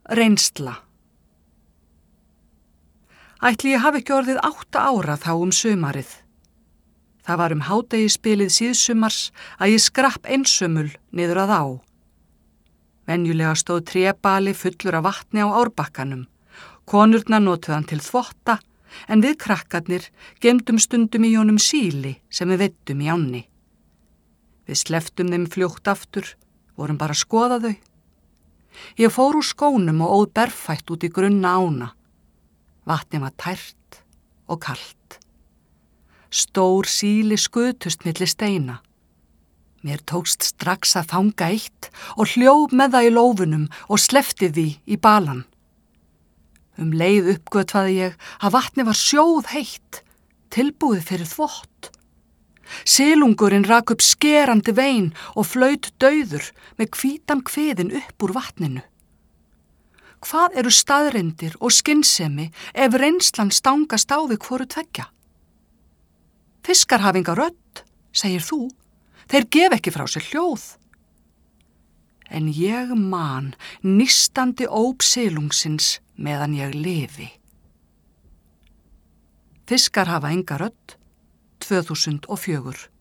Reynsla. Ætli ég hafi ekki orðið 8 ára þá sumarið. Það var hádegisbilið síðsumars að ég skrapp einsömul niður að á. Venjulega stóð trébali fullur af vatni á árbakkanum. Konurnar notuðu hann til þvotta, en við krakkarnir geymdum stundum í honum síli sem við veidum í ánni. Við slepptum þeim fljótt aftur, vorum bara að skoða þau. Ég fór úr skónum og óð berfætt út í grunna ána. Vatnið var tært og kalt. Stór síli skutust milli steina. Mér tókst strax að fanga eitt og hljóp með það í lófunum og sleppti því í balan. Leið uppgötvaði ég að vatnið var sjóðheitt, tilbúið fyrir þvott. Silungurinn rak upp skerandi vein og flaut dauður með hvítan kviðinn upp úr vatninu. Hvað eru staðreyndir og skynsemi ef reynslan stangast á við hvoru tveggja? Fiskar hafa enga rödd, segir þú. Þeir gef ekki frá sér hljóð. En ég man nístandi óp silungsins meðan ég lifi. Fiskar hafa enga rödd, 2004.